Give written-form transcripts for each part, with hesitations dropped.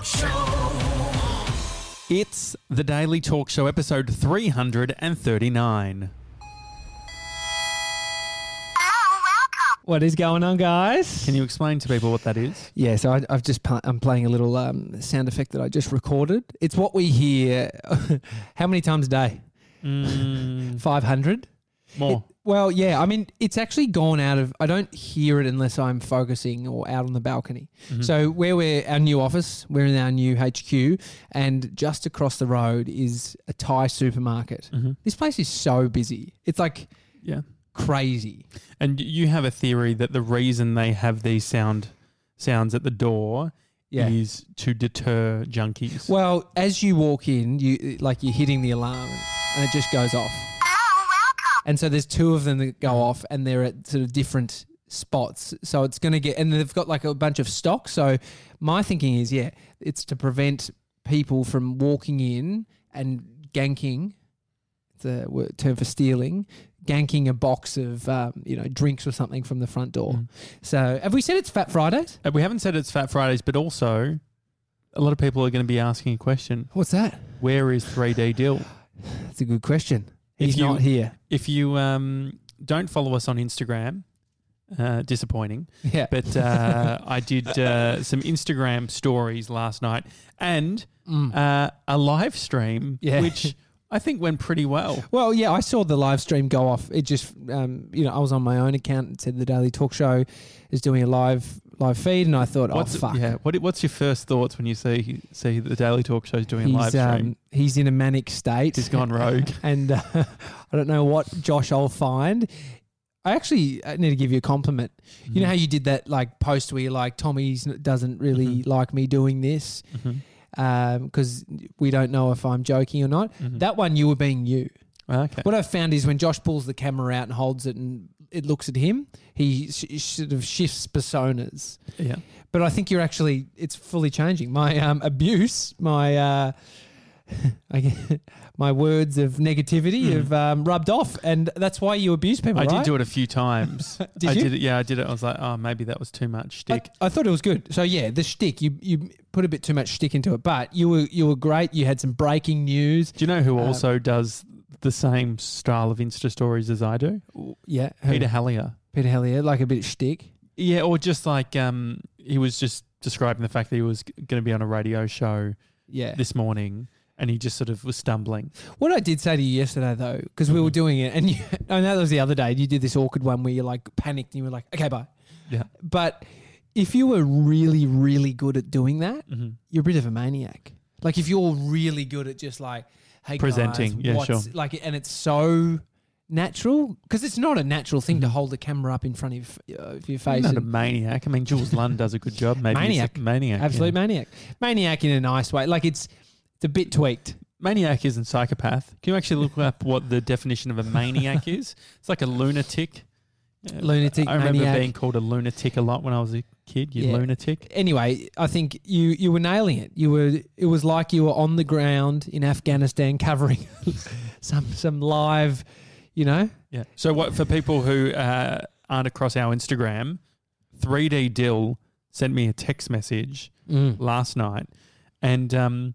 Talk Show. It's the Daily Talk Show, episode 339. What is going on, guys? Can you explain to people what that is? Yeah, so I'm playing a little sound effect that I just recorded. It's what we hear. How many times a day? 500? More. Well, yeah. I mean, it's actually gone out of. I don't hear it unless I'm focusing or out on the balcony. Mm-hmm. So we're our new office. We're in our new HQ, and just across the road is a Thai supermarket. Mm-hmm. This place is so busy. It's like crazy. And you have a theory that the reason they have these sounds at the door is to deter junkies. Well, as you walk in, you're hitting the alarm, and it just goes off. And so there's two of them that go off, and they're at sort of different spots. So it's going to get, and they've got like a bunch of stock. So my thinking is, it's to prevent people from walking in and ganking. It's a term for stealing. Ganking a box of drinks or something from the front door. So have we said it's Fat Fridays? We haven't said it's Fat Fridays, but also a lot of people are going to be asking a question. What's that? Where is 3D Dill? That's a good question. He's If you- not here. If you don't follow us on Instagram, disappointing. Yeah. But I did some Instagram stories last night and a live stream, which I think went pretty well. Well, yeah, I saw the live stream go off. It just, I was on my own account and said the Daily Talk Show is doing a live feed, and I thought, fuck. Yeah, what's your first thoughts when you see the Daily Talk Show is doing a live stream? He's in a manic state. He's gone rogue. And I don't know what Josh I'll find. I need to give you a compliment. Mm-hmm. You know how you did that like post where you're like, Tommy doesn't really like me doing this because we don't know if I'm joking or not. That one, you were being you. Okay. What I've found is when Josh pulls the camera out and holds it and it looks at him, he sort of shifts personas. Yeah. But I think it's fully changing. My abuse, my my words of negativity have rubbed off, and that's why you abuse people, I right? did do it a few times. Did you? Did it, yeah, I did it. I was like, oh, maybe that was too much shtick. I thought it was good. So yeah, the shtick, you put a bit too much shtick into it, but you were great. You had some breaking news. Do you know who also does the same style of Insta stories as I do? Yeah. Peter Hellier. Peter Hellier, like a bit of shtick. Yeah, or just like he was just describing the fact that he was going to be on a radio show this morning, and he just sort of was stumbling. What I did say to you yesterday, though, because we were doing it, and I know that was the other day, and you did this awkward one where you like panicked and you were like, okay, bye. Yeah. But if you were really, really good at doing that, you're a bit of a maniac. Like if you're really good at just like, hey, presenting, guys, sure. Like, and it's so natural, because it's not a natural thing to hold the camera up in front of your face. Not a maniac. I mean, Jules Lund does a good job. Maybe Maniac. Maniac. Absolute maniac. Maniac in a nice way. Like it's a bit tweaked. Maniac isn't psychopath. Can you actually look up what the definition of a maniac is? It's like a lunatic. Lunatic, I remember maniac. being called a lunatic a lot when I was a kid. You lunatic. Anyway, I think you were nailing it. It was like you were on the ground in Afghanistan covering some live, Yeah. So what for people who aren't across our Instagram, 3D Dill sent me a text message last night, and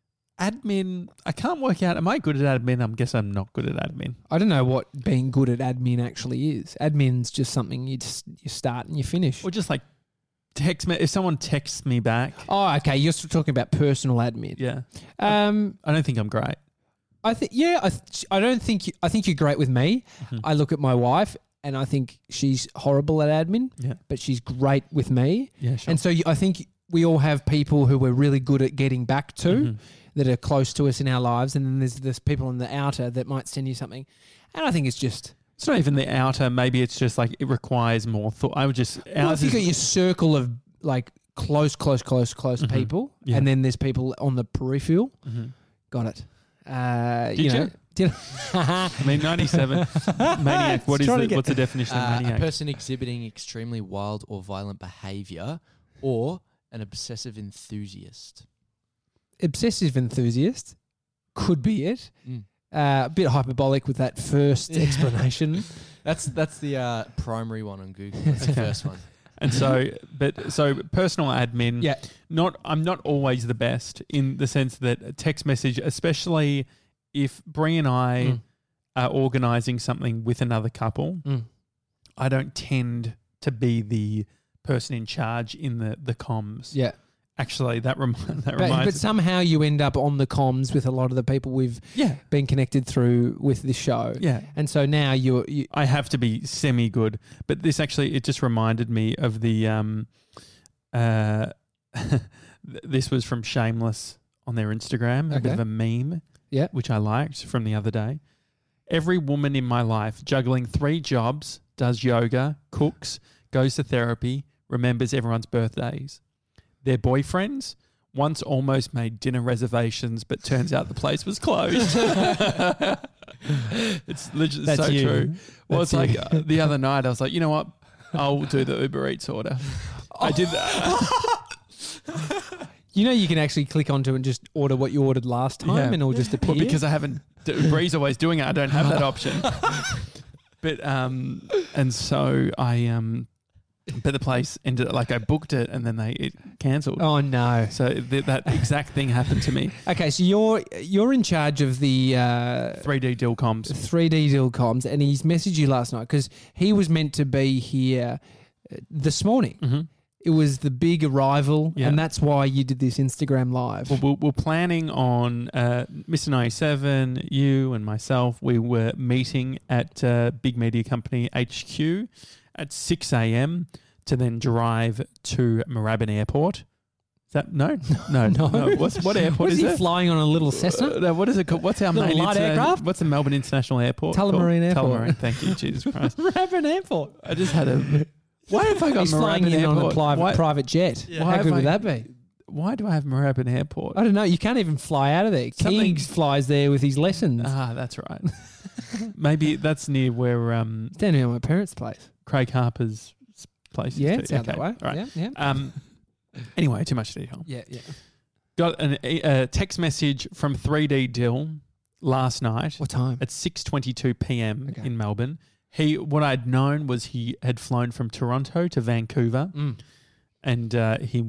admin, I can't work out. Am I good at admin? I guess I'm not good at admin. I don't know what being good at admin actually is. Admin's just something you start and you finish. Or just like text me. If someone texts me back. Oh, okay. You're still talking about personal admin. Yeah. I don't think I'm great. I think I don't think I think you're great with me. I look at my wife and I think she's horrible at admin. Yeah. But she's great with me. Yeah, sure. And so I think we all have people who we're really good at getting back to that are close to us in our lives, and then there's people in the outer that might send you something. And I think it's not even the outer. Maybe it's just like it requires more thought. I would just. Well, if you got your circle of like close people, and then there's people on the peripheral. Got it. Did you? Did I mean, 97 maniac. What's the definition of maniac? A person exhibiting extremely wild or violent behaviour, or an obsessive enthusiast. Obsessive enthusiast could be it. A bit hyperbolic with that first explanation. That's the primary one on Google. That's the first one. And so personal admin. Yeah. I'm not always the best in the sense that a text message, especially if Brie and I are organising something with another couple, I don't tend to be the person in charge in the comms. Yeah. Actually, that reminds But somehow you end up on the comms with a lot of the people we've been connected through with this show. Yeah. And so now you I have to be semi-good. But this actually, it just reminded me of the this was from Shameless on their Instagram, a bit of a meme, which I liked from the other day. Every woman in my life juggling 3 jobs, does yoga, cooks, goes to therapy, remembers everyone's birthdays. Their boyfriends once almost made dinner reservations, but turns out the place was closed. It's literally That's so you. true. Well, That's it's you. like the other night I was like, you know what? I'll do the Uber Eats order. I did that. You know, you can actually click onto and just order what you ordered last time, and it'll just appear. Well, because I haven't. Bree's always doing it. I don't have that option. But and so I but the place ended like I booked it and then it cancelled. Oh no! So that exact thing happened to me. Okay, so you're in charge of the 3D deal comms. 3D deal comms, and he's messaged you last night because he was meant to be here this morning. Mm-hmm. It was the big arrival, and that's why you did this Instagram live. Well, we're planning on Mr. 97, you and myself. We were meeting at Big Media Company HQ at 6 a.m. to then drive to Moorabbin Airport. Is that no? What airport is he it? flying on a little Cessna? No, what is it called? What's our Little main light aircraft? What's the Melbourne International Airport? Tullamarine Airport. Tullamarine. Thank you, Jesus Christ. Moorabbin Airport. I just had a. Why have I got He's flying Moorabbin in Airport? on a private jet. Yeah. How good would that be? Why do I have Moorabbin Airport? I don't know. You can't even fly out of there. Keegs flies there with his lessons. Ah, that's right. Maybe that's near where Standing on my parents' place. Craig Harper's place is. Yeah, too. it's out that way. All right. Yeah. Anyway, too much detail. Yeah. Got a text message from 3D Dill last night. What time? At 6:22 p.m. in Melbourne. What I'd known was he had flown from Toronto to Vancouver, and he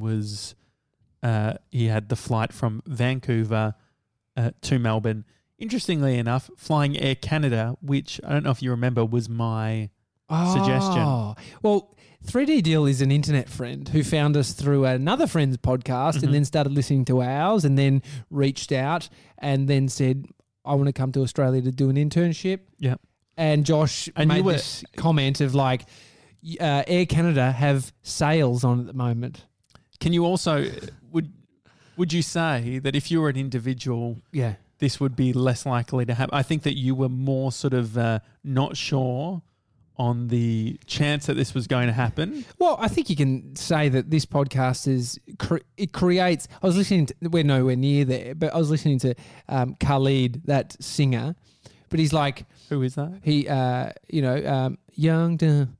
had the flight from Vancouver to Melbourne. Interestingly enough, flying Air Canada, which I don't know if you remember, was my suggestion. Well, 3D Deal is an internet friend who found us through another friend's podcast and then started listening to ours and then reached out and then said, I want to come to Australia to do an internship. Yeah. And Josh made this comment of like, Air Canada have sales on at the moment. Can you also, would you say that if you were an individual, this would be less likely to happen? I think that you were more sort of not sure on the chance that this was going to happen. Well, I think you can say that this podcast it creates. I was listening to, we're nowhere near there, but I was listening to Khalid, that singer, but he's like, who is that? He, young dumb.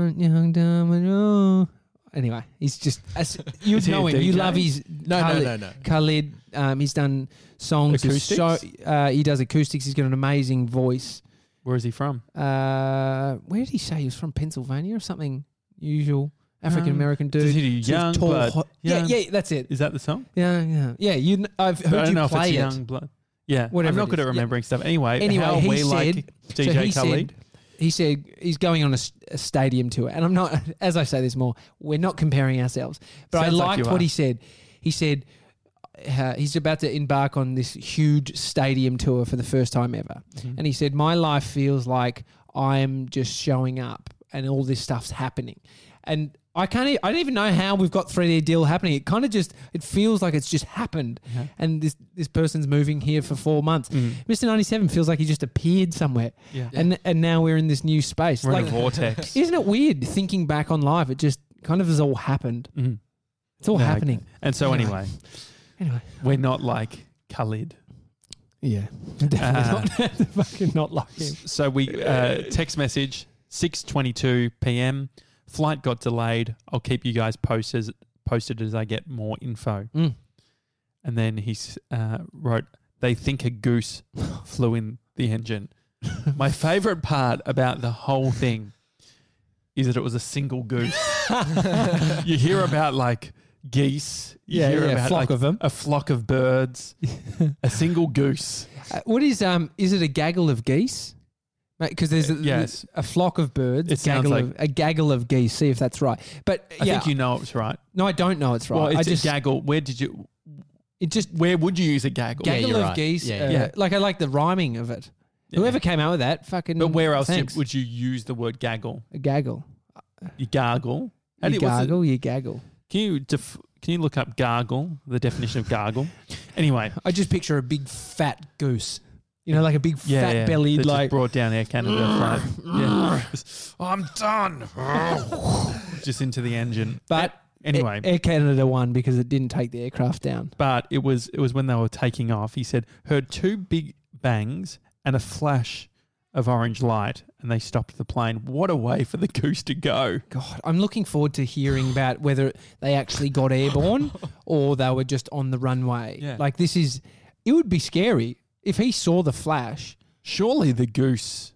Anyway, he's just you know him. You love his no. Khalid. He's done songs. Acoustics? He does acoustics. He's got an amazing voice. Where is he from? Where did he say he was from? Pennsylvania or something? Usual African American dude. Does he do Young Blood? Yeah, that's it. Is that the song? Yeah. I've heard I don't you know play if it's it. Young Blood. Yeah, Whatever I'm not it good is. at remembering stuff. Anyway, how he we said, like DJ Khalid. He said he's going on a stadium tour, and I'm not. As I say this more, we're not comparing ourselves. But Sounds I like liked you what are. he said. He said he's about to embark on this huge stadium tour for the first time ever, and he said, "My life feels like I'm just showing up, and all this stuff's happening." And I don't even know how we've got 3D Deal happening. It kind of it feels like it's just happened. Yeah. And this person's moving here for 4 months. Mr. 97 feels like he just appeared somewhere. Yeah. And now we're in this new space. We're in a vortex. Isn't it weird thinking back on life? It just kind of has all happened. Mm-hmm. It's all happening. Okay. And so anyway, we're not like Khalid. Yeah. Definitely not. Fucking not like him. So we text message 6:22 p.m. Flight got delayed. I'll keep you guys posted as I get more info. And then he wrote, they think a goose flew in the engine. My favourite part about the whole thing is that it was a single goose. You hear about like geese. You hear about flock like, of them. a flock of birds, a single goose. What is it a gaggle of geese? Because there's yes. a flock of birds, It sounds like a gaggle of geese. See if that's right. But I think you know it's right. No, I don't know it's right. Well, it's I just a gaggle. Where would you use a gaggle? Yeah, gaggle you're of right. geese. Yeah. Like I like the rhyming of it. Yeah. Whoever came out with that, fucking. But where else thanks. would you use the word gaggle? A gaggle. You gargle. You gargle. You gaggle. Can you look up gargle? The definition of gargle. Anyway, I just picture a big fat goose. You know, like a big fat bellied, that just like brought down Air Canada flight. Yeah. I'm done. Just into the engine. But anyway, Air Canada won because it didn't take the aircraft down. but it was when they were taking off. He said heard two big bangs and a flash of orange light, and they stopped the plane. What a way for the goose to go! God, I'm looking forward to hearing about whether they actually got airborne or they were just on the runway. Yeah. Like it would be scary if he saw the flash. Surely the goose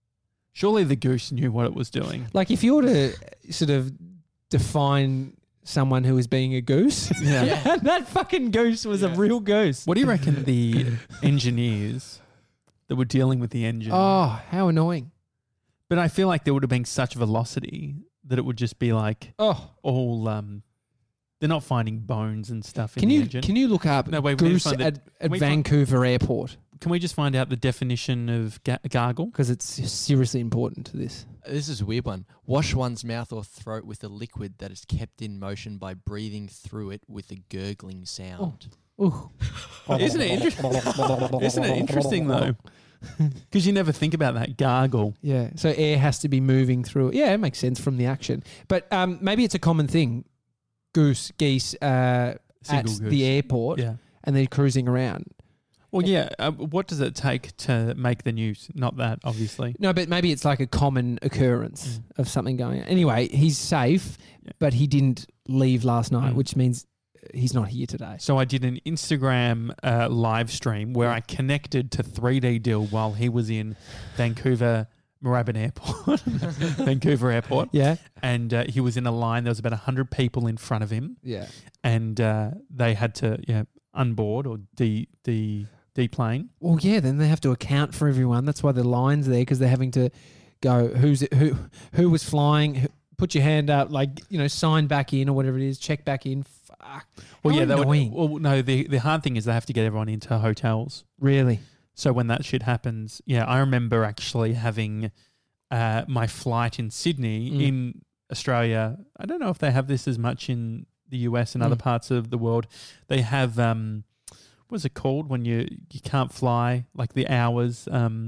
knew what it was doing. Like if you were to sort of define someone who was being a goose, Yeah. that fucking goose was a Yeah. real goose. What do you reckon the engineers that were dealing with the engine? Oh, how annoying. But I feel like there would have been such velocity that it would just be like Oh, all they're not finding bones and stuff in can the you engine. can you look up No, wait, we need to goose find the- at we find- Vancouver Airport? Can we just find out the definition of gargle? Because it's seriously important to this. This is a weird one. Wash one's mouth or throat with a liquid that is kept in motion by breathing through it with a gurgling sound. Ooh. Isn't it interesting though? Because you never think about that gargle. Yeah, so air has to be moving through it. Yeah, it makes sense from the action. But maybe it's a common thing. Geese at Single goose. the airport, Yeah. and they're cruising around. Well, yeah. What does it take to make the news? Not that, obviously. No, but maybe it's like a common occurrence of something going on. Anyway, he's safe, Yeah. but he didn't leave last night, Mm. which means he's not here today. So I did an Instagram live stream where I connected to 3D Dill while he was in Vancouver Moorabbin Airport, Vancouver Airport, Yeah, and he was in a line. There was about 100 people in front of him, yeah. and they had to unboard or deplane. Well, yeah. Then they have to account for everyone. That's why the line's there, because they're having to go. Who was flying? Put your hand up, sign back in or whatever it is. Check back in. Fuck. Well, How yeah, annoying. the hard thing is they have to get everyone into hotels. Really. So when that shit happens, I remember actually having my flight in Sydney in Australia. I don't know if they have this as much in the US and other parts of the world. They have what's it called when you can't fly, like the hours?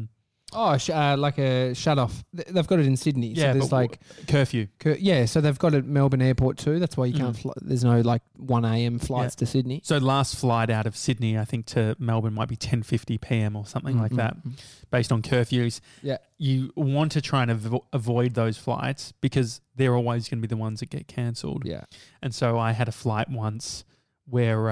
Like a shut off. They've got it in Sydney. Yeah, so there's but curfew. so they've got it at Melbourne Airport too. That's why you can't fly. There's no 1 a.m. flights to Sydney. So last flight out of Sydney, I think to Melbourne might be 10:50 p.m. or something like that, based on curfews. Yeah. You want to try and avoid those flights because they're always going to be the ones that get cancelled. Yeah. And so I had a flight once where,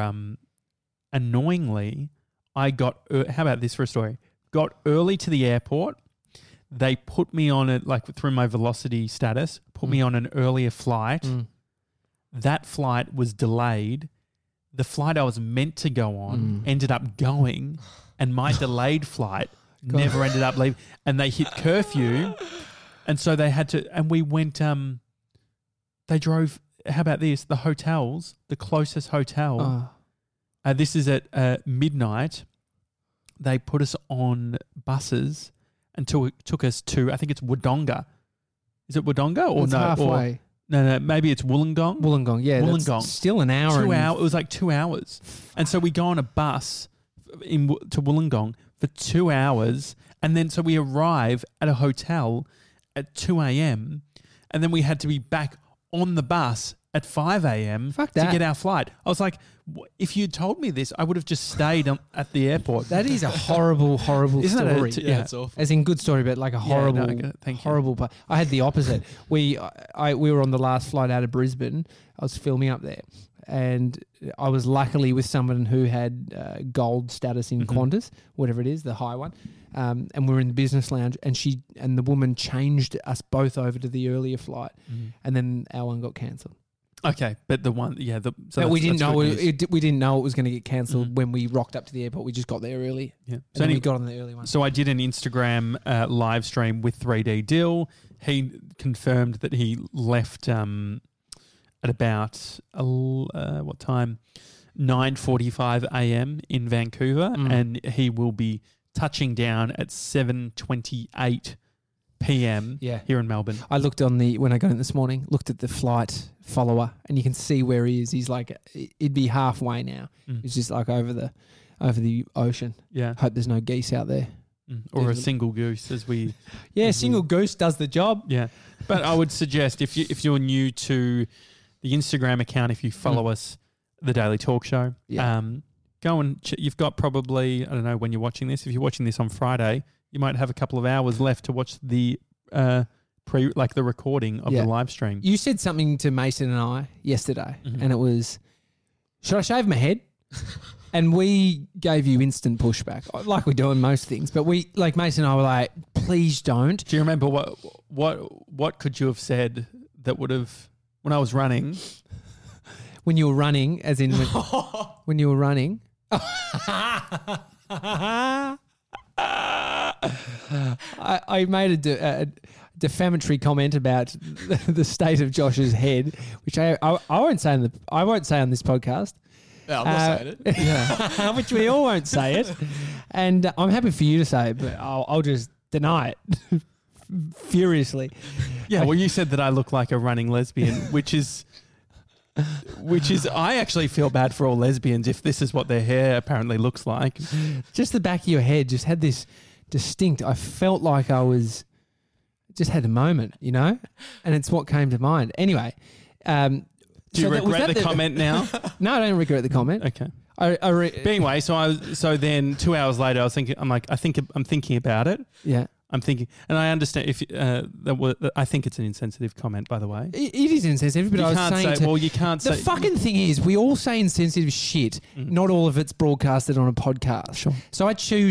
annoyingly, I got. How about this for a story? Got early to the airport. They put me on it, through my velocity status, put me on an earlier flight. That flight was delayed. The flight I was meant to go on ended up going, and my delayed flight never ended up leaving. And they hit curfew, and so they had to. And we went. They drove. How about this? The hotels, the closest hotel. This is at midnight. They put us on buses until it took us to, I think it's Wodonga. Is it Wodonga or It's no? halfway. No, maybe it's Wollongong. Wollongong, yeah. Wollongong. That's still an hour. 2 hours. It was like 2 hours. And so we go on a bus to Wollongong for 2 hours. And then so we arrive at a hotel at 2 a.m. And then we had to be back on the bus at 5 a.m. Fuck to that. get our flight. I was like, if you'd told me this, I would have just stayed at the airport. That is a horrible, horrible Isn't it? story. Yeah, it's awful. As in good story, but like a horrible, thank you. horrible part. I had the opposite. We were on the last flight out of Brisbane. I was filming up there, and I was luckily with someone who had gold status in Qantas, whatever it is, the high one. And we were in the business lounge, and the woman changed us both over to the earlier flight, and then our one got cancelled. Okay, but the one, but we didn't know we didn't know it was going to get cancelled when we rocked up to the airport. We just got there early. Yeah, so we got on the early one. So I did an Instagram live stream with 3D Dill. He confirmed that he left at about what time? 9:45 a.m. in Vancouver, and he will be touching down at 7:28 p.m. here in Melbourne. I looked when I got in this morning, looked at the flight follower, and you can see where he is. He's like, it'd be halfway now. He's just like over the ocean. Yeah. Hope there's no geese out there. Or a single goose, as we... single goose does the job. Yeah. But I would suggest, if you're new to the Instagram account, if you follow us, The Daily Talk Show, go and... you've got probably, I don't know when you're watching this, if you're watching this on Friday, you might have a couple of hours left to watch the the recording of the live stream. You said something to Mason and I yesterday, and it was, should I shave my head? And we gave you instant pushback, like we do in most things. But Mason and I were like, please don't. Do you remember what could you have said that would have, when I was running? When you were running, as in when you were running. I made a defamatory comment about the state of Josh's head, which I won't say on this podcast. No, I'm not saying it. Which we all won't say it. And I'm happy for you to say it, but I'll just deny it furiously. Yeah, well, you said that I look like a running lesbian, which is I actually feel bad for all lesbians if this is what their hair apparently looks like. Just the back of your head just had this distinct, I felt like I was, just had a moment, you know? And it's what came to mind. Anyway. Do you regret the comment now? No, I don't regret the comment. Okay. But anyway, so then 2 hours later, I'm thinking about it. Yeah. I'm thinking, and I understand I think it's an insensitive comment, by the way. It is insensitive, but I was saying you can't say. The fucking thing is, we all say insensitive shit. Not all of it's broadcasted on a podcast. Sure. So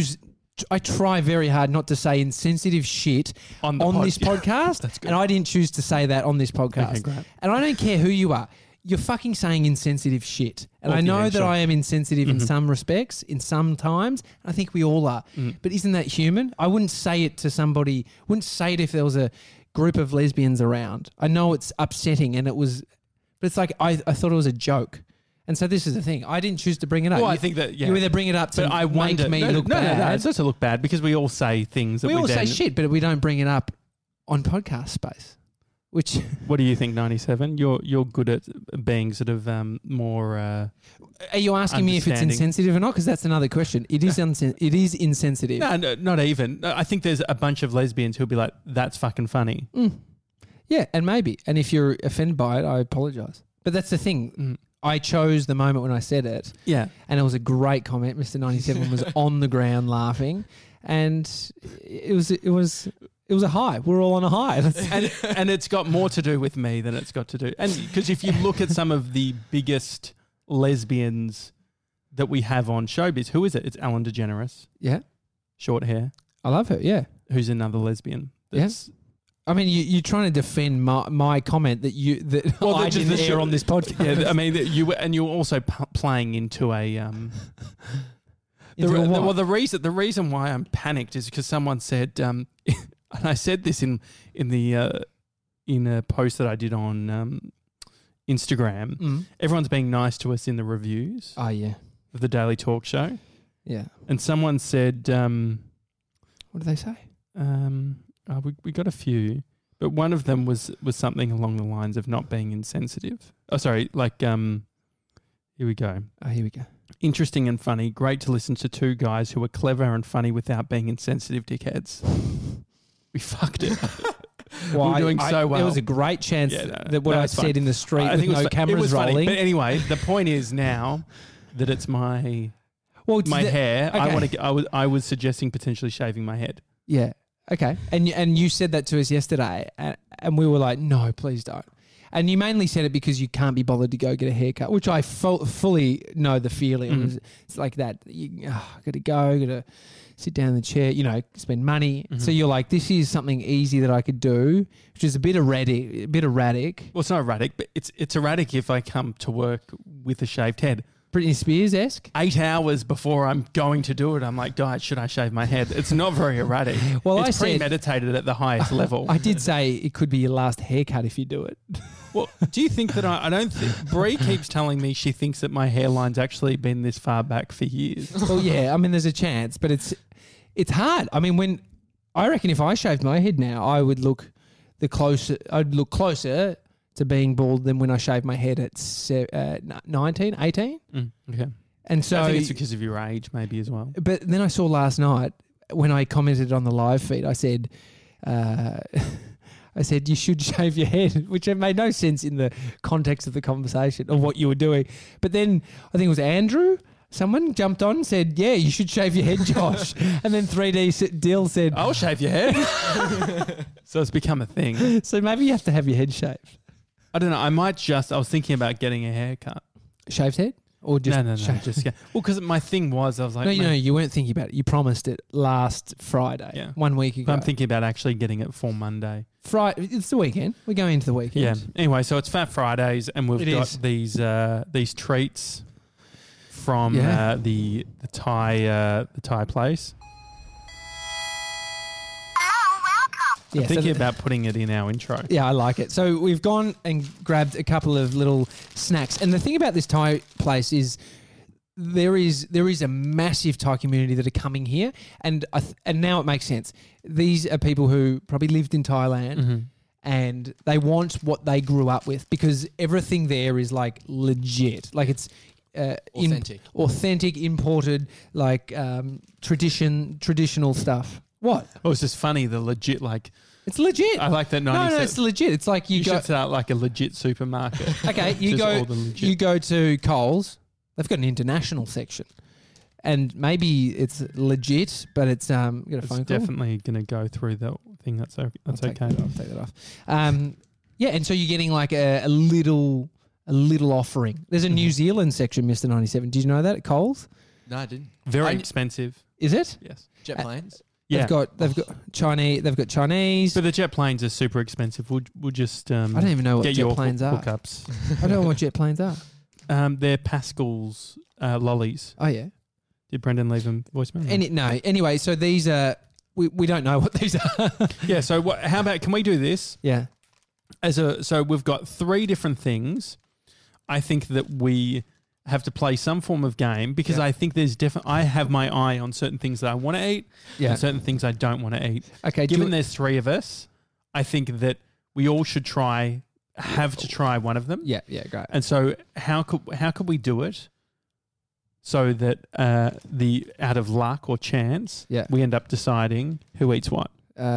I try very hard not to say insensitive shit on this podcast. That's good. And I didn't choose to say that on this podcast. Okay, great. And I don't care who you are. You're fucking saying insensitive shit. And I know that I am insensitive in some respects, in some times. I think we all are. But isn't that human? I wouldn't say it to somebody, wouldn't say it if there was a group of lesbians around. I know it's upsetting but it's like I thought it was a joke. And so this is the thing. I didn't choose to bring it up. Well, I think that, you either bring it up to make me look bad. No, it's not to look bad because we all say things that we all say shit, but we don't bring it up on podcast space. Which what do you think, 97? You're good at being sort of more. Are you asking me if it's insensitive or not? Because that's another question. It is it is insensitive. No, not even. I think there's a bunch of lesbians who'll be like, "That's fucking funny." Yeah, and maybe. And if you're offended by it, I apologise. But that's the thing. I chose the moment when I said it. Yeah, and it was a great comment. Mr. 97 was on the ground laughing, and it was a high. We're all on a high. and it's got more to do with me than it's got to do. And because if you look at some of the biggest lesbians that we have on showbiz, who is it? It's Ellen DeGeneres. Yeah. Short hair. I love her, yeah. Who's another lesbian. Yes. I mean, you're trying to defend my comment that I didn't air on this podcast. Yeah, I mean, you're also playing into a... the reason why I'm panicked is because someone said... and I said this in a post that I did on Instagram. Everyone's being nice to us in the reviews. Oh yeah, of the Daily Talk Show. Yeah, and someone said, "What did they say?" We got a few, but one of them was something along the lines of not being insensitive. Oh, sorry, here we go. Oh, here we go. Interesting and funny. Great to listen to two guys who are clever and funny without being insensitive dickheads. We fucked it. Well, we're doing so well. There was a great chance that what I said in the street with no cameras rolling. Funny. But anyway, the point is now that it's my hair. Okay. I was suggesting potentially shaving my head. Yeah. Okay. And you said that to us yesterday, and we were like, no, please don't. And you mainly said it because you can't be bothered to go get a haircut, which I fully know the feeling. It's like that. Got to go, got to sit down in the chair, spend money. So you're like, this is something easy that I could do, which is a bit erratic. Well, it's not erratic, but it's erratic if I come to work with a shaved head. Britney Spears-esque? 8 hours before I'm going to do it, I'm like, guys, should I shave my head? It's not very erratic. Well, it's premeditated at the highest level. I did say it could be your last haircut if you do it. Well, do you think that I don't think... Brie keeps telling me she thinks that my hairline's actually been this far back for years. Well, yeah, I mean, there's a chance, but it's hard. I mean, I reckon if I shaved my head now, I'd look closer to being bald than when I shaved my head at 19, 18. Okay. And so I think it's because of your age maybe as well. But then I saw last night when I commented on the live feed, I said, you should shave your head, which made no sense in the context of the conversation of what you were doing. But then I think it was Andrew. Someone jumped on and said, yeah, you should shave your head, Josh. And then 3D Dill said, I'll shave your head. So it's become a thing. So maybe you have to have your head shaved. I don't know. I was thinking about getting a haircut. Shaved head? Or just No. Just well, because my thing was, I was like, no, you weren't thinking about it. You promised it last Friday, 1 week ago. But I'm thinking about actually getting it for Monday. It's the weekend. We're going into the weekend. Yeah. Anyway, so it's Fat Fridays, and we've got these treats from the Thai place. Yeah, I'm thinking about putting it in our intro. Yeah, I like it. So we've gone and grabbed a couple of little snacks. And the thing about this Thai place is there is a massive Thai community that are coming here. And now it makes sense. These are people who probably lived in Thailand and they want what they grew up with because everything there is like legit. Like it's authentic, imported, like traditional stuff. What? Oh, it's just funny, the legit, like... It's legit. I like that 97. No, it's legit. It's like you go... should start like a legit supermarket. Okay, you go to Coles. They've got an international section. And maybe it's legit, but it's got a phone call. It's definitely going to go through the thing. That's okay. I'll take that off. Yeah, and so you're getting like a little offering. There's a New Zealand section, Mr. 97. Did you know that at Coles? No, I didn't. Very expensive. Is it? Yes. Jet planes? Yeah. They've got Chinese. They've got Chinese. But the jet planes are super expensive. We'll just I don't even know what jet planes are. Hookups. I don't know what jet planes are. They're Pascal's lollies. Oh yeah. Did Brendan leave them voicemail? No. Anyway, so these are we don't know what these are. Yeah. So how about can we do this? Yeah. So we've got 3 different things. I think that we have to play some form of game because I think there's I have my eye on certain things that I want to eat and certain things I don't want to eat. Okay. Given there's 3 of us, I think that we all should have to try one of them. Yeah, great. And so how could we do it so that out of luck or chance, we end up deciding who eats what?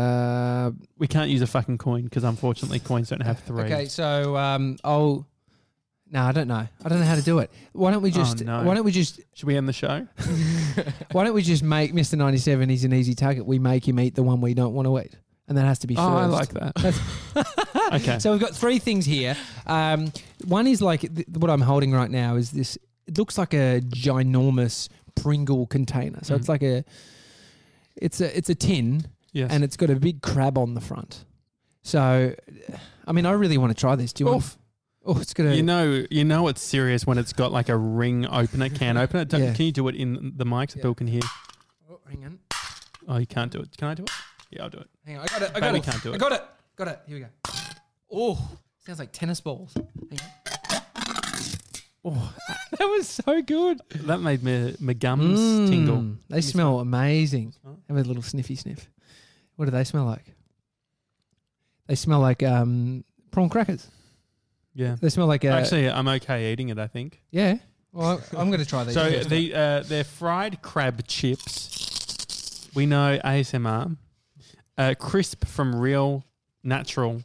We can't use a fucking coin because unfortunately coins don't have 3. Okay, so No, I don't know. I don't know how to do it. Why don't we just? Why don't we just? Should we end the show? Why don't we just make Mr. 97? He's an easy target. We make him eat the one we don't want to eat, and that has to be first. Oh, I like that. Okay. So we've got 3 things here. One is like what I'm holding right now is this. It looks like a ginormous Pringle container. So it's like it's a tin, and it's got a big crab on the front. So, I mean, I really want to try this. Do you want? Oh, it's gonna. You know, it's serious when it's got like a ring opener, can opener. Can you do it in the mic so people can hear? Oh, hang on. Oh, you can't do it. Can I do it? Yeah, I'll do it. Hang on, I got it. We can't do it. I got it. Got it. Here we go. Oh, sounds like tennis balls. Hang on. Oh, that was so good. That made my gums tingle. They smell amazing. Have a little sniffy sniff. What do they smell like? They smell like prawn crackers. Yeah. They smell like... Actually, I'm okay eating it, I think. Yeah. Well, I'm going to try these. So they're fried crab chips. We know ASMR. Crisp from real, natural...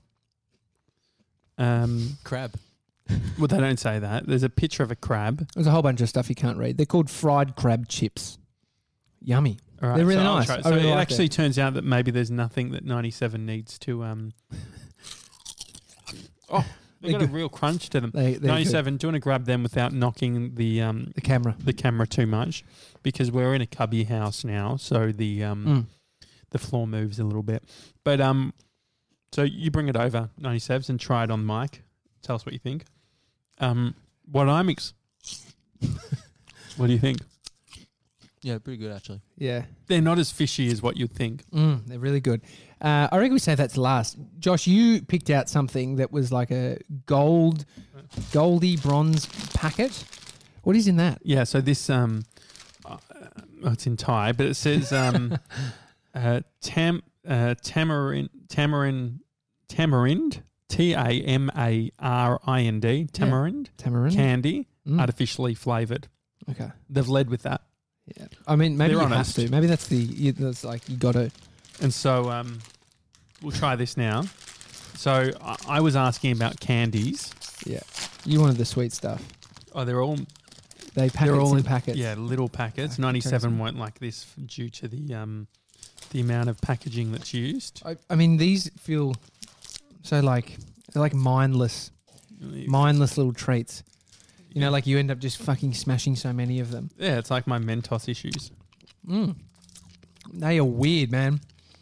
crab. Well, they don't say that. There's a picture of a crab. There's a whole bunch of stuff you can't read. They're called fried crab chips. Yummy. All right, they're really so nice. So really it actually turns out that maybe there's nothing that 97 needs to... They got a real crunch to them. They're 97. Do you want to grab them without knocking the camera too much? Because we're in a cubby house now, so the floor moves a little bit. But so you bring it over, 97s, and try it on mic. Tell us what you think. What do you think? Yeah, pretty good actually. Yeah. They're not as fishy as what you'd think. They're really good. I reckon we say that's last. Josh, you picked out something that was like a goldy bronze packet. What is in that? Yeah, so this it's in Thai, but it says tamarind, tamarind, candy, artificially flavoured. Okay. They've led with that. Yeah. I mean, maybe They're you honest. have to. Maybe that's like you got to. And so we'll try this now. So I was asking about candies. Yeah. You wanted the sweet stuff. Oh, they're all in packets. Yeah, little packets. Okay, 97 won't like this due to the amount of packaging that's used. I mean, these feel so like they're like mindless little treats. You know, like you end up just fucking smashing so many of them. Yeah, it's like my Mentos issues. They are weird, man.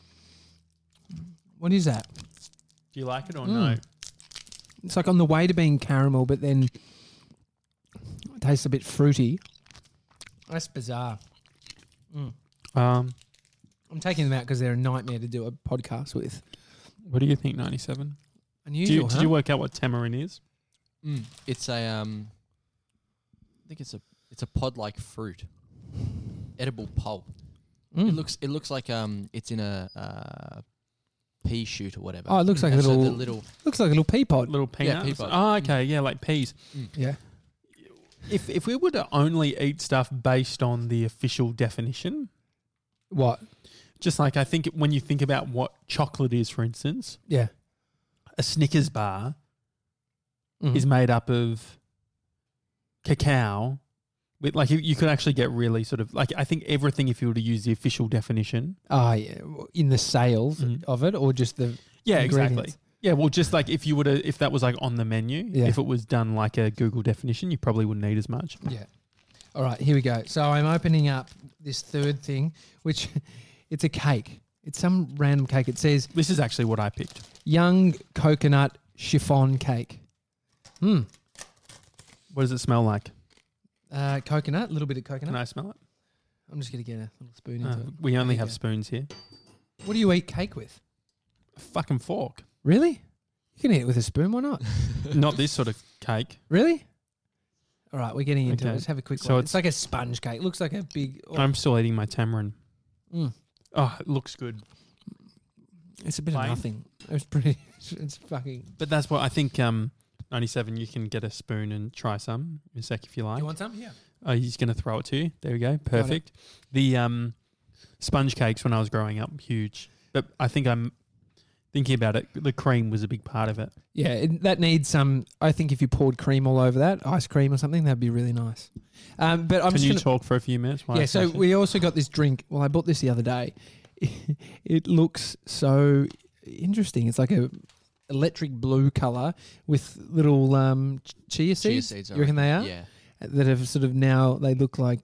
What is that? Do you like it or no? It's like on the way to being caramel, but then it tastes a bit fruity. That's bizarre. I'm taking them out because they're a nightmare to do a podcast with. What do you think, 97? Unusual, Did you work out what tamarind is? It's a I think it's a pod-like fruit, edible pulp. It looks like it's in a pea shoot or whatever. Oh, it looks like a little pea pod. Little peanuts? Yeah, pea pod. Oh, okay. Yeah, like peas. Yeah. If we were to only eat stuff based on the official definition, What? just like I think when you think about what chocolate is, for instance, Yeah. a Snickers bar is made up of cacao. With like you could actually get really sort of like I think everything if you were to use the official definition. Oh, yeah. In the sales of it or just the Exactly. Yeah, well, just like if that was like on the menu, if it was done like a Google definition, you probably wouldn't eat as much. Yeah. All right, here we go. So I'm opening up this third thing, which it's a cake. It's some random cake. It says This is actually what I picked. young coconut chiffon cake. What does it smell like? Coconut, a little bit of coconut. Can I smell it? I'm just going to get a little spoon into it. We only There you have go. spoons here. What do you eat cake with? A fucking fork. Really? You can eat it with a spoon. Why not? Not this sort of cake. Really? All right, we're getting into it. Okay. Let's have a quick So one. It's like a sponge cake. It looks like a big... I'm still eating my tamarind. Mm. Oh, it looks good. It's a bit Plain? of nothing. It's pretty... It's fucking... But that's what I think 97, you can get a spoon and try some in a sec if you like. You want some? Yeah. Oh, he's going to throw it to you. There we go. Perfect. The sponge cakes when I was growing up, huge. But I think I'm thinking about it, the cream was a big part of it. Yeah, that needs some... I think if you poured cream all over that, ice cream or something, that'd be really nice. But I'm Can just you gonna, talk for a few minutes? while I so finish it? we also got this drink. Well, I bought this the other day. It looks so interesting. It's like a electric blue colour with little chia seeds. Chia seeds, You reckon they are? Yeah. That have sort of now they look like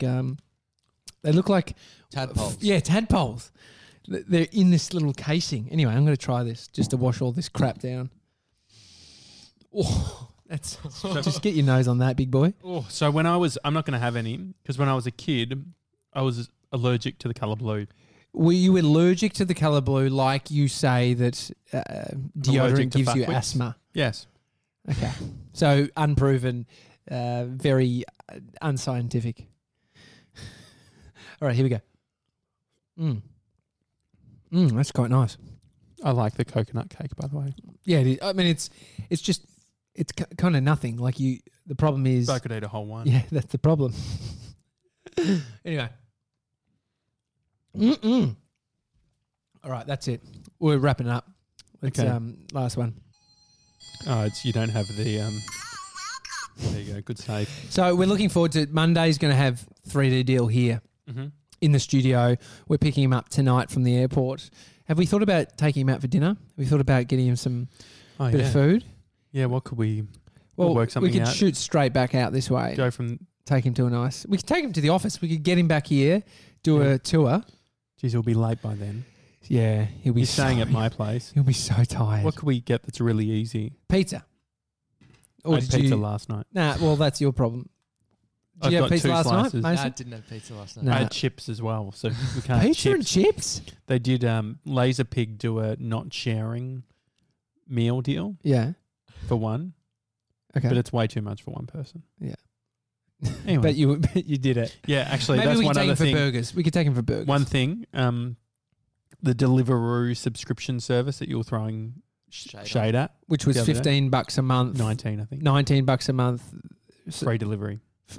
Tadpoles. Yeah, tadpoles. They're in this little casing. Anyway, I'm going to try this just to wash all this crap down. Oh, that's just get your nose on that, big boy. Oh, so I'm not going to have any because when I was a kid, I was allergic to the colour blue. Were you allergic to the colour blue, like you say that deodorant allergic to gives you fuckwits. asthma? Yes. Okay, so unproven, very unscientific. All right, here we go. That's quite nice. I like the coconut cake, by the way. Yeah, it is. I mean, it's kind of nothing. Like the problem is, I could eat a whole one. yeah, that's the problem. Anyway. All right, that's it. We're wrapping it up. Let's, Okay. last one. Oh, you don't have the. There you go. Good save. So we're looking forward to Monday's going to have 3D Deal here Mm-hmm. in the studio. We're picking him up tonight from the airport. Have we thought about taking him out for dinner? Have we thought about getting him some bit of food? Yeah, what could we Well, work something we could out? shoot straight back out this way. Go from... Take him to we could take him to the office. We could get him back here, do Yeah. a tour. Geez, he'll be late by then. Yeah, he'll be He's staying at my place. He'll be so tired. What could we get that's really easy? Pizza. I had pizza last night. Nah, well, that's your problem. Did I've you have got pizza 2 last slices. night, I Mason? didn't have pizza last night. No. I had chips as well, so we can't have Pizza and chips. chips? They did Laser Pig do a not sharing meal deal Yeah. for one, Okay. but it's way too much for one person. Yeah. Anyway, but you did it. yeah, actually, Maybe that's we one could take other him for thing. burgers. We could take him for burgers. One thing, the Deliveroo subscription service that you're throwing shade at, which was the other day. $15 a month. 19, I think. $19 a month. Free delivery.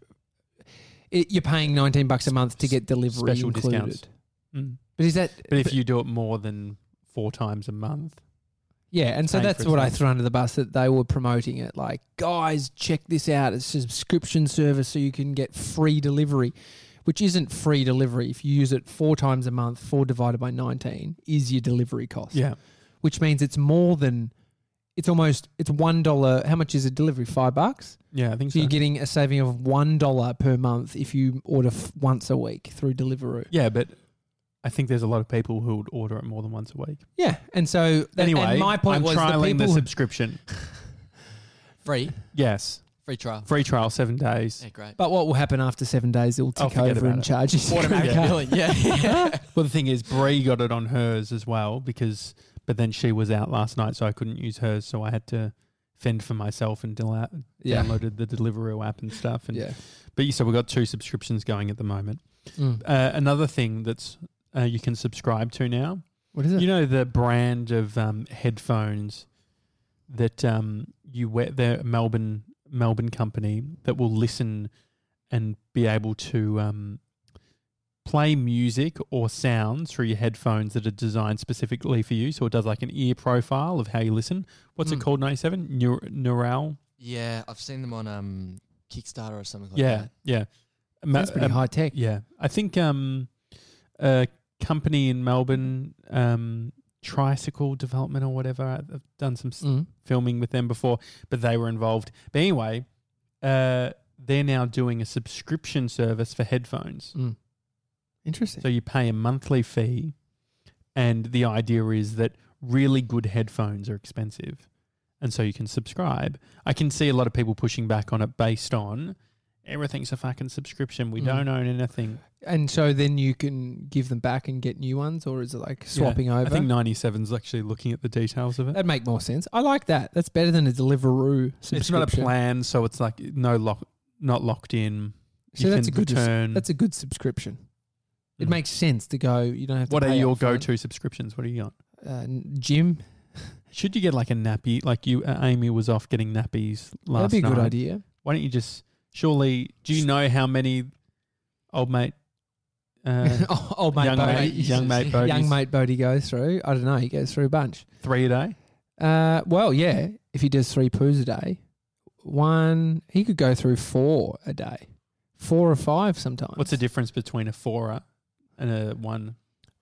You're paying $19 a month to get delivery Special included. discounts. Mm. But is that? But if you do it more than 4 times a month, Yeah, and so paying that's for what I itself. threw under the bus, that they were promoting it. Like, guys, check this out. It's a subscription service so you can get free delivery, which isn't free delivery. If you use it 4 times a month, 4 divided by 19 is your delivery cost. yeah, Which means it's more than, it's $1. How much is a delivery? $5? yeah, I think So so. you're getting a saving of $1 per month if you order once a week through Deliveroo. Yeah, but I think there's a lot of people who would order it more than once a week. Yeah, and so Anyway, and my point I'm was trialing the the people who- subscription. Free Yes, trial. free trial, 7 days. Yeah, great. But what will happen after 7 days? It'll tick forget over about and it. charge you. Automatic Yeah. billing. Yeah. Well, the thing is, Bree got it on hers as well but then she was out last night, so I couldn't use hers, so I had to fend for myself and Yeah. downloaded the Deliveroo app and stuff. And Yeah. But so we've got 2 subscriptions going at the moment. Mm. Another thing that's you can subscribe to now. What is it? You know the brand of headphones that you wear. They're a Melbourne company that will listen and be able to play music or sounds through your headphones that are designed specifically for you. So it does like an ear profile of how you listen. What's it called? 97 Neural. Yeah, I've seen them on Kickstarter or something like Yeah, that. yeah. That's pretty high tech. Yeah, I think a company in Melbourne, Tricycle Development or whatever. I've done some Mm. filming with them before, but they were involved. But anyway, they're now doing a subscription service for headphones. Mm. Interesting. So you pay a monthly fee, and the idea is that really good headphones are expensive, and so you can subscribe. I can see a lot of people pushing back on it based on everything's a fucking subscription. We don't own anything. And so then you can give them back and get new ones, or is it like swapping Yeah. over? I think 97's actually looking at the details of it. That'd make more sense. I like that. That's better than a Deliveroo subscription. It's not a plan, so it's like not locked in. So You that's can a good. return. That's a good subscription. It Mm. makes sense to go. You don't have to. What are pay your upfront. go-to subscriptions? What do you got? Gym? Should you get like a nappy? Like you, Amy was off getting nappies last That'd be a good night. idea. Why don't you just surely? Do you know how many old mate, Old mate young Bodie. mate, young mate, Bodies? Young mate Bodie goes through. I don't know. He goes through a bunch. 3 a day? Well, yeah. If he does 3 poos a day, he could go through 4 a day, 4 or 5 sometimes. What's the difference between a 4 and a 1?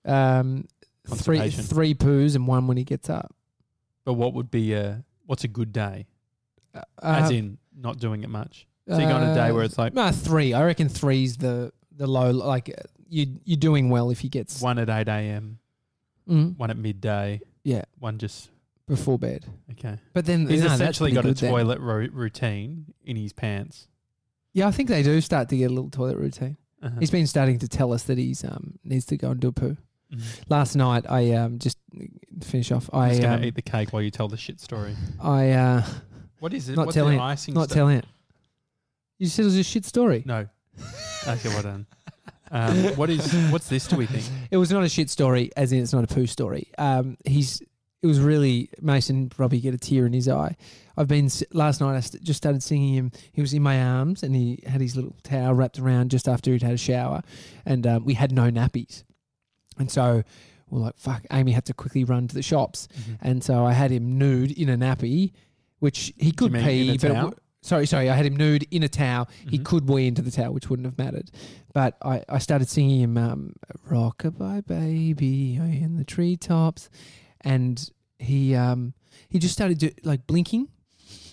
Three Constipation. poos and 1 when he gets up. But what would be what's a good day? As in not doing it much. So you go on a day where it's like 3. I reckon 3's the low. Like you're doing well if he gets 1 at 8 a.m., Mm, 1 at midday, yeah, 1 just before bed. okay. But then He's that's essentially got pretty a good then. toilet routine in his pants. Yeah, I think they do start to get a little toilet routine. Uh-huh. He's been starting to tell us that he's needs to go and do a poo. Mhm. Last night, I just finish off. I'm just going to eat the cake while you tell the shit story. I What is it? Not What's telling the it. icing not stuff? telling it. You said it was a shit story. No. Okay, well done. What's this, do we think? It was not a shit story, as in it's not a poo story. It was really, Mason probably get a tear in his eye. Last night I just started singing him. He was in my arms and he had his little towel wrapped around just after he'd had a shower, and we had no nappies. And so we're like, fuck, Amy had to quickly run to the shops. And so I had him nude in a nappy, which he could mean pee. in a but towel? Sorry, I had him nude in a towel. He Mhm. could wee into the towel, which wouldn't have mattered. But I started singing him "Rockabye Baby" in the treetops, and he just started blinking,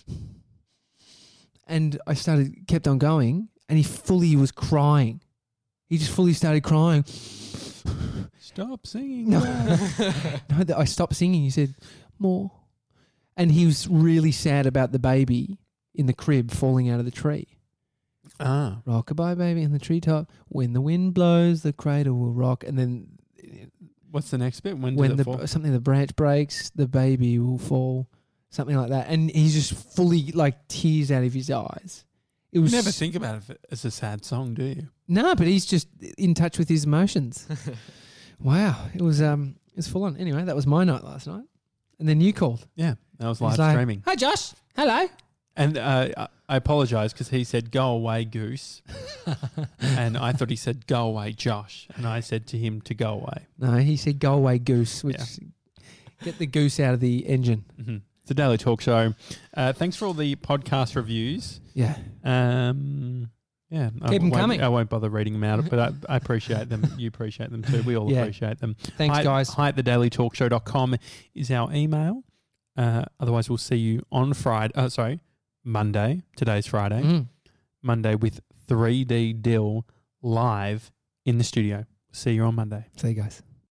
And I kept on going, and he fully was crying. He just fully started crying. Stop singing. No, no, I stopped singing. He said, more. And he was really sad about the baby in the crib falling out of the tree. Ah. Rock-a-bye baby in the treetop. When the wind blows, the cradle will rock. And then What's the next bit? When does it fall? something, the branch breaks, the baby will fall. Something like that. And he's just fully like tears out of his eyes. It was You never think about it as a sad song, do you? No, but he's just in touch with his emotions. Wow. It was full on. Anyway, that was my night last night. And then you called. Yeah, that was He's live like, streaming. Hi, Josh. Hello. And I apologise because he said, go away, Goose. And I thought he said, go away, Josh. And I said to him to go away. No, he said, go away, Goose, which get the goose out of the engine. Mm-hmm. It's a Daily Talk Show. Thanks for all the podcast reviews. Yeah. Yeah. Keep them coming. I won't bother reading them out, but I appreciate them. You appreciate them too. We all appreciate them. Thanks, guys. Hi at thedailytalkshow.com is our email. Otherwise, we'll see you on Monday. Today's Friday. Monday with 3D Dill live in the studio. See you on Monday. See you guys.